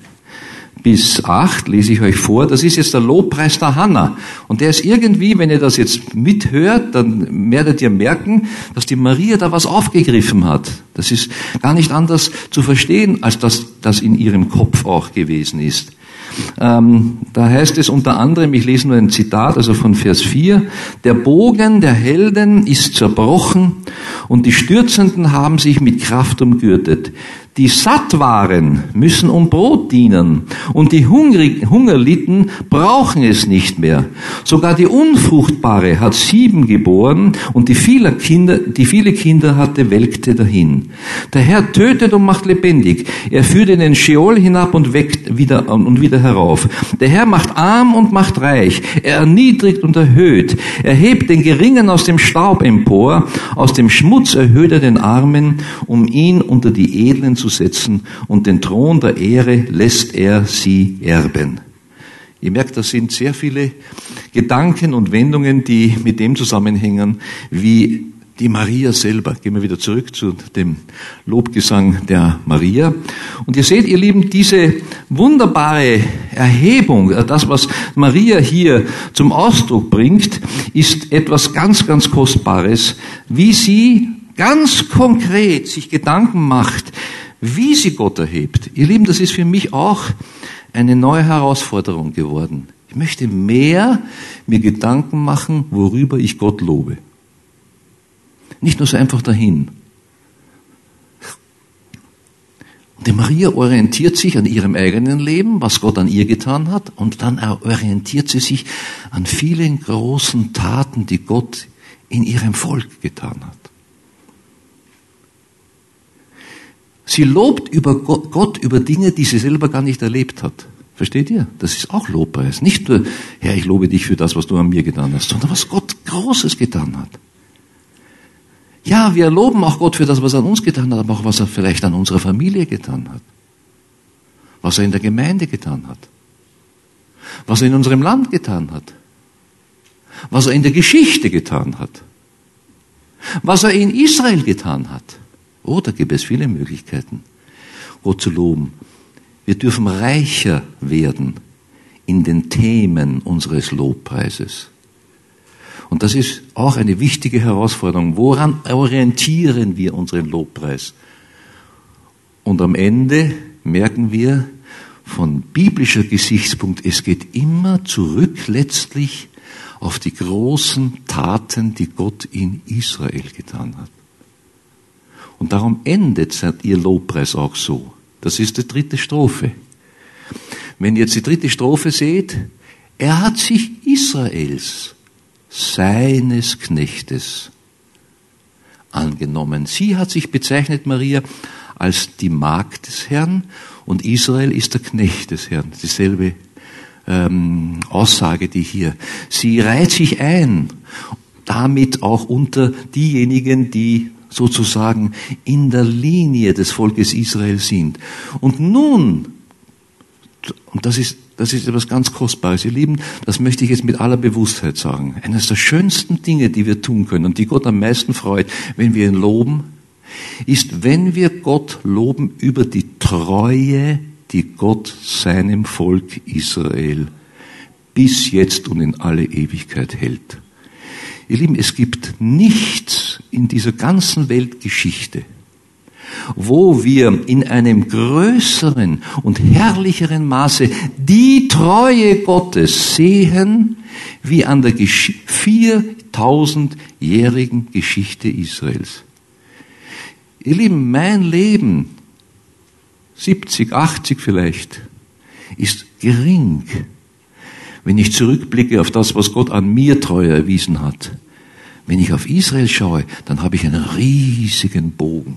bis acht lese ich euch vor. Das ist jetzt der Lobpreis der Hannah. Und der ist irgendwie, wenn ihr das jetzt mithört, dann werdet ihr merken, dass die Maria da was aufgegriffen hat. Das ist gar nicht anders zu verstehen, als dass das in ihrem Kopf auch gewesen ist. Ähm, da heißt es unter anderem, ich lese nur ein Zitat, also von Vers vier, der Bogen der Helden ist zerbrochen und die Stürzenden haben sich mit Kraft umgürtet. Die satt waren, müssen um Brot dienen und die Hungrig, Hungerlitten brauchen es nicht mehr. Sogar die Unfruchtbare hat sieben geboren und die viele Kinder, die viele Kinder hatte, welkte dahin. Der Herr tötet und macht lebendig. Er führt in den Scheol hinab und weckt wieder und wieder herauf. Der Herr macht arm und macht reich. Er erniedrigt und erhöht. Er hebt den Geringen aus dem Staub empor. Aus dem Schmutz erhöht er den Armen, um ihn unter die Edlen zu setzen, und den Thron der Ehre lässt er sie erben. Ihr merkt, das sind sehr viele Gedanken und Wendungen, die mit dem zusammenhängen, wie die Maria selber. Gehen wir wieder zurück zu dem Lobgesang der Maria. Und ihr seht, ihr Lieben, diese wunderbare Erhebung, das, was Maria hier zum Ausdruck bringt, ist etwas ganz, ganz Kostbares, wie sie ganz konkret sich Gedanken macht, wie sie Gott erhebt. Ihr Lieben, das ist für mich auch eine neue Herausforderung geworden. Ich möchte mehr mir Gedanken machen, worüber ich Gott lobe. Nicht nur so einfach dahin. Und die Maria orientiert sich an ihrem eigenen Leben, was Gott an ihr getan hat, und dann orientiert sie sich an vielen großen Taten, die Gott in ihrem Volk getan hat. Sie lobt über Gott, Gott über Dinge, die sie selber gar nicht erlebt hat. Versteht ihr? Das ist auch Lobpreis. Nicht nur, Herr, ich lobe dich für das, was du an mir getan hast, sondern was Gott Großes getan hat. Ja, wir loben auch Gott für das, was er an uns getan hat, aber auch was er vielleicht an unserer Familie getan hat. Was er in der Gemeinde getan hat. Was er in unserem Land getan hat. Was er in der Geschichte getan hat. Was er in Israel getan hat. Oh, da gibt es viele Möglichkeiten, Gott zu loben. Wir dürfen reicher werden in den Themen unseres Lobpreises. Und das ist auch eine wichtige Herausforderung. Woran orientieren wir unseren Lobpreis? Und am Ende merken wir von biblischer Gesichtspunkt, es geht immer zurück letztlich auf die großen Taten, die Gott in Israel getan hat. Und darum endet ihr Lobpreis auch so. Das ist die dritte Strophe. Wenn ihr jetzt die dritte Strophe seht, er hat sich Israels, seines Knechtes, angenommen. Sie hat sich bezeichnet, Maria, als die Magd des Herrn und Israel ist der Knecht des Herrn. Dieselbe ähm, Aussage, die hier. Sie reiht sich ein, damit auch unter diejenigen, die sozusagen in der Linie des Volkes Israel sind. Und nun, und das ist, das ist etwas ganz Kostbares, ihr Lieben, das möchte ich jetzt mit aller Bewusstheit sagen. Eines der schönsten Dinge, die wir tun können und die Gott am meisten freut, wenn wir ihn loben, ist, wenn wir Gott loben über die Treue, die Gott seinem Volk Israel bis jetzt und in alle Ewigkeit hält. Ihr Lieben, es gibt nichts in dieser ganzen Weltgeschichte, wo wir in einem größeren und herrlicheren Maße die Treue Gottes sehen, wie an der viertausendjährigen Geschichte Israels. Ihr Lieben, mein Leben, siebzig, achtzig vielleicht, ist gering, wenn ich zurückblicke auf das, was Gott an mir Treue erwiesen hat. Wenn ich auf Israel schaue, dann habe ich einen riesigen Bogen.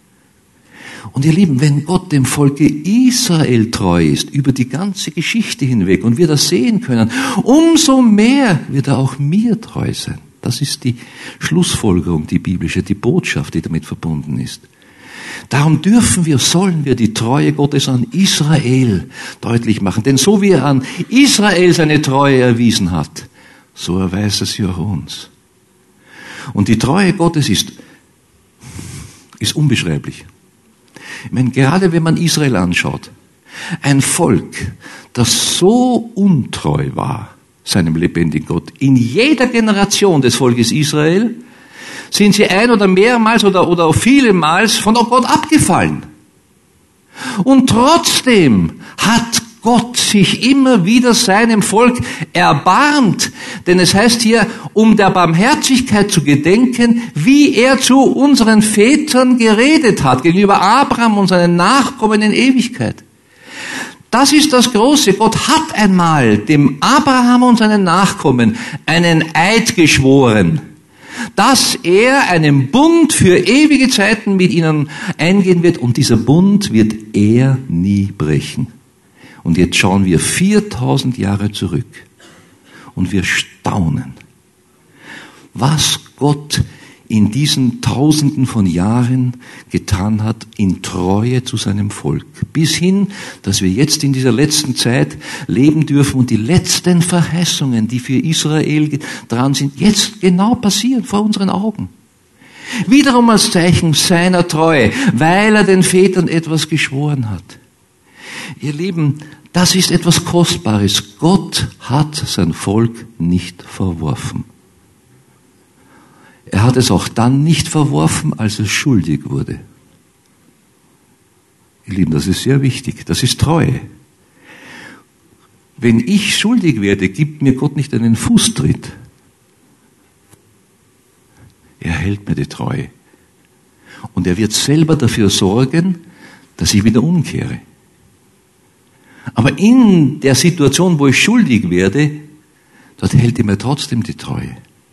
Und ihr Lieben, wenn Gott dem Volke Israel treu ist, über die ganze Geschichte hinweg, und wir das sehen können, umso mehr wird er auch mir treu sein. Das ist die Schlussfolgerung, die biblische, die Botschaft, die damit verbunden ist. Darum dürfen wir, sollen wir die Treue Gottes an Israel deutlich machen. Denn so wie er an Israel seine Treue erwiesen hat, so erweist er sie auch uns. Und die Treue Gottes ist, ist unbeschreiblich. Ich meine, gerade wenn man Israel anschaut, ein Volk, das so untreu war seinem lebendigen Gott, in jeder Generation des Volkes Israel, sind sie ein oder mehrmals oder, oder vielemals von Gott abgefallen. Und trotzdem hat Gott sich immer wieder seinem Volk erbarmt. Denn es heißt hier, um der Barmherzigkeit zu gedenken, wie er zu unseren Vätern geredet hat, gegenüber Abraham und seinen Nachkommen in Ewigkeit. Das ist das Große. Gott hat einmal dem Abraham und seinen Nachkommen einen Eid geschworen, dass er einen Bund für ewige Zeiten mit ihnen eingehen wird, und dieser Bund wird er nie brechen. Und jetzt schauen wir viertausend Jahre zurück und wir staunen, was Gott in diesen Tausenden von Jahren getan hat in Treue zu seinem Volk. Bis hin, dass wir jetzt in dieser letzten Zeit leben dürfen und die letzten Verheißungen, die für Israel dran sind, jetzt genau passieren vor unseren Augen. Wiederum als Zeichen seiner Treue, weil er den Vätern etwas geschworen hat. Ihr Lieben, das ist etwas Kostbares. Gott hat sein Volk nicht verworfen. Er hat es auch dann nicht verworfen, als es schuldig wurde. Ihr Lieben, das ist sehr wichtig. Das ist Treue. Wenn ich schuldig werde, gibt mir Gott nicht einen Fußtritt. Er hält mir die Treue. Und er wird selber dafür sorgen, dass ich wieder umkehre. Aber in der Situation, wo ich schuldig werde, dort hält er mir trotzdem die Treue.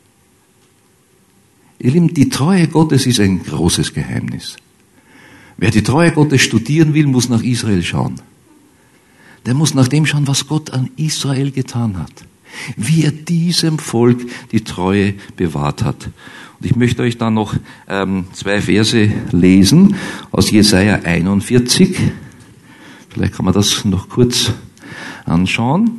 Ihr Lieben, die Treue Gottes ist ein großes Geheimnis. Wer die Treue Gottes studieren will, muss nach Israel schauen. Der muss nach dem schauen, was Gott an Israel getan hat. Wie er diesem Volk die Treue bewahrt hat. Und ich möchte euch dann noch ähm, zwei Verse lesen aus Jesaja einundvierzig. Vielleicht kann man das noch kurz anschauen.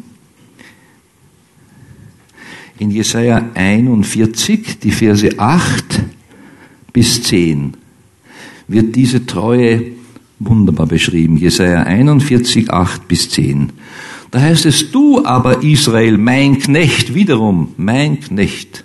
In Jesaja einundvierzig, die Verse acht bis zehn, wird diese Treue wunderbar beschrieben. Jesaja einundvierzig, acht bis zehn. Da heißt es, du aber Israel, mein Knecht, wiederum mein Knecht,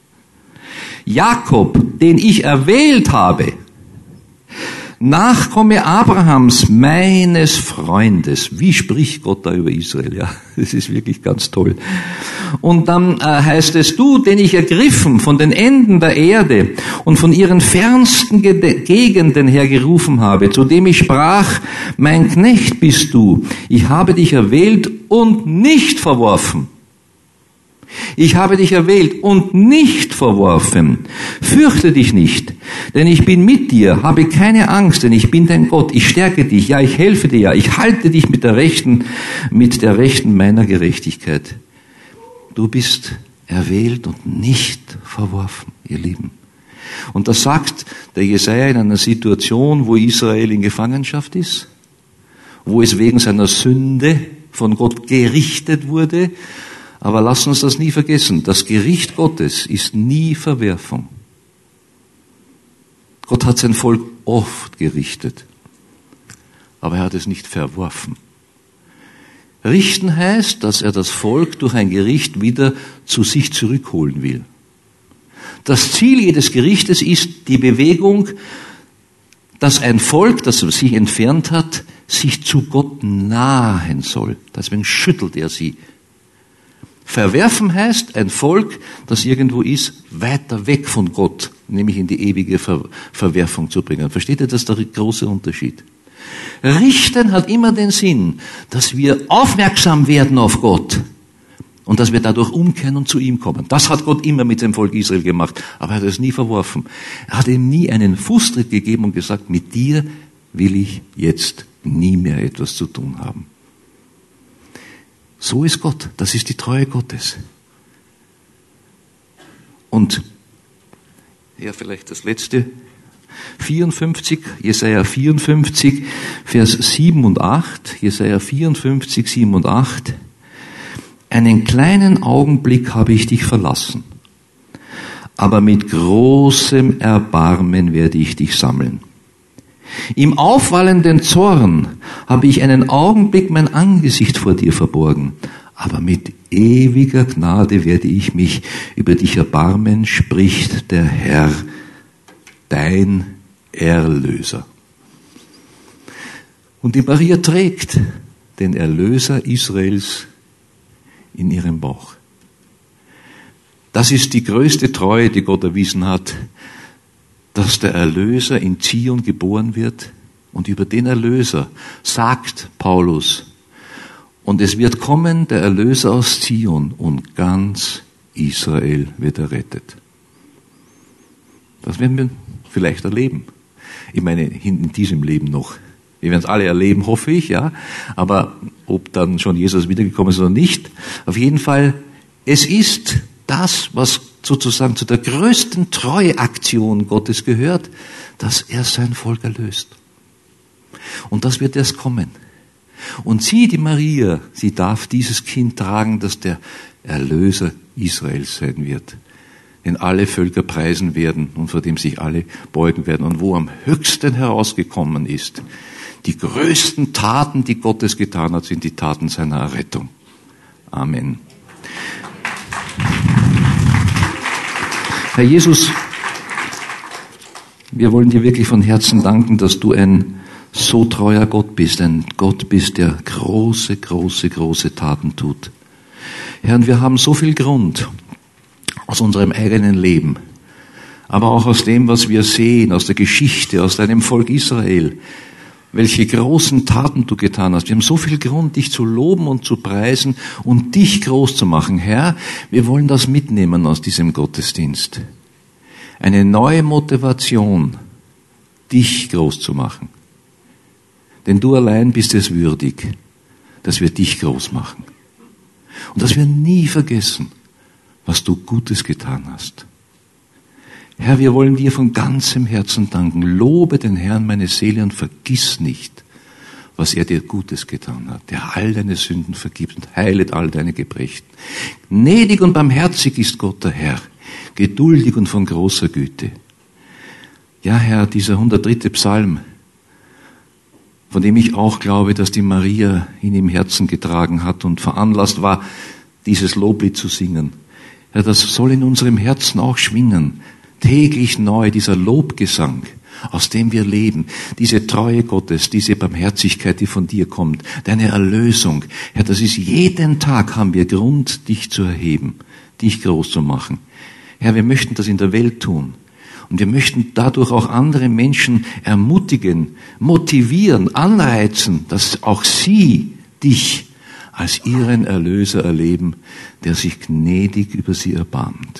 Jakob, den ich erwählt habe, Nachkomme Abrahams, meines Freundes. Wie spricht Gott da über Israel? Ja, das ist wirklich ganz toll. Und dann äh, heißt es, du, den ich ergriffen von den Enden der Erde und von ihren fernsten Ge- Gegenden her gerufen habe, zu dem ich sprach, mein Knecht bist du, ich habe dich erwählt und nicht verworfen. Ich habe dich erwählt und nicht verworfen. Fürchte dich nicht, denn ich bin mit dir. Habe keine Angst, denn ich bin dein Gott. Ich stärke dich. Ja, ich helfe dir. Ja, ich halte dich mit der Rechten, mit der Rechten meiner Gerechtigkeit. Du bist erwählt und nicht verworfen, ihr Lieben. Und das sagt der Jesaja in einer Situation, wo Israel in Gefangenschaft ist, wo es wegen seiner Sünde von Gott gerichtet wurde. Aber lass uns das nie vergessen. Das Gericht Gottes ist nie Verwerfung. Gott hat sein Volk oft gerichtet, aber er hat es nicht verworfen. Richten heißt, dass er das Volk durch ein Gericht wieder zu sich zurückholen will. Das Ziel jedes Gerichtes ist die Bewegung, dass ein Volk, das sich entfernt hat, sich zu Gott nahen soll. Deswegen schüttelt er sie. Verwerfen heißt, ein Volk, das irgendwo ist, weiter weg von Gott, nämlich in die ewige Ver- Verwerfung zu bringen. Versteht ihr, das ist der große Unterschied? Richten hat immer den Sinn, dass wir aufmerksam werden auf Gott und dass wir dadurch umkehren und zu ihm kommen. Das hat Gott immer mit dem Volk Israel gemacht, aber er hat es nie verworfen. Er hat ihm nie einen Fußtritt gegeben und gesagt, mit dir will ich jetzt nie mehr etwas zu tun haben. So ist Gott, das ist die Treue Gottes. Und, ja, vielleicht das letzte, vierundfünfzig, Jesaja vierundfünfzig, Vers sieben und acht, Jesaja vierundfünfzig, sieben und acht. Einen kleinen Augenblick habe ich dich verlassen, aber mit großem Erbarmen werde ich dich sammeln. Im aufwallenden Zorn habe ich einen Augenblick mein Angesicht vor dir verborgen, aber mit ewiger Gnade werde ich mich über dich erbarmen, spricht der Herr, dein Erlöser. Und die Maria trägt den Erlöser Israels in ihrem Bauch. Das ist die größte Treue, die Gott erwiesen hat, dass der Erlöser in Zion geboren wird, und über den Erlöser sagt Paulus, und es wird kommen der Erlöser aus Zion und ganz Israel wird errettet. Das werden wir vielleicht erleben. Ich meine, in diesem Leben noch. Wir werden es alle erleben, hoffe ich, ja. Aber ob dann schon Jesus wiedergekommen ist oder nicht, auf jeden Fall, es ist das, was sozusagen zu der größten Treueaktion Gottes gehört, dass er sein Volk erlöst. Und das wird erst kommen. Und sie, die Maria, sie darf dieses Kind tragen, das der Erlöser Israels sein wird, den alle Völker preisen werden und vor dem sich alle beugen werden und wo am höchsten herausgekommen ist. Die größten Taten, die Gottes getan hat, sind die Taten seiner Errettung. Amen. Herr Jesus, wir wollen dir wirklich von Herzen danken, dass du ein so treuer Gott bist, ein Gott bist, der große, große, große Taten tut. Herr, und wir haben so viel Grund aus unserem eigenen Leben, aber auch aus dem, was wir sehen, aus der Geschichte, aus deinem Volk Israel, welche großen Taten du getan hast. Wir haben so viel Grund, dich zu loben und zu preisen und dich groß zu machen. Herr, wir wollen das mitnehmen aus diesem Gottesdienst. Eine neue Motivation, dich groß zu machen. Denn du allein bist es würdig, dass wir dich groß machen. Und dass wir nie vergessen, was du Gutes getan hast. Herr, wir wollen dir von ganzem Herzen danken. Lobe den Herrn, meine Seele, und vergiss nicht, was er dir Gutes getan hat, der all deine Sünden vergibt und heilet all deine Gebrechen. Gnädig und barmherzig ist Gott der Herr, geduldig und von großer Güte. Ja, Herr, dieser hundertdritte Psalm, von dem ich auch glaube, dass die Maria ihn im Herzen getragen hat und veranlasst war, dieses Loblied zu singen. Herr, das soll in unserem Herzen auch schwingen. Täglich neu dieser Lobgesang, aus dem wir leben, diese Treue Gottes, diese Barmherzigkeit, die von dir kommt, deine Erlösung. Herr, das ist jeden Tag haben wir Grund, dich zu erheben, dich groß zu machen. Herr, wir möchten das in der Welt tun. Und wir möchten dadurch auch andere Menschen ermutigen, motivieren, anreizen, dass auch sie dich als ihren Erlöser erleben, der sich gnädig über sie erbarmt.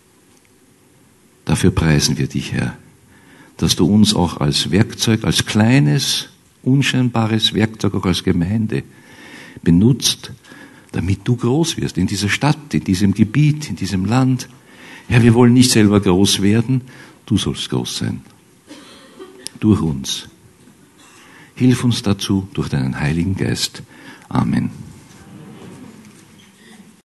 Dafür preisen wir dich, Herr, dass du uns auch als Werkzeug, als kleines, unscheinbares Werkzeug, auch als Gemeinde benutzt, damit du groß wirst in dieser Stadt, in diesem Gebiet, in diesem Land. Herr, wir wollen nicht selber groß werden, du sollst groß sein. Durch uns. Hilf uns dazu durch deinen Heiligen Geist. Amen.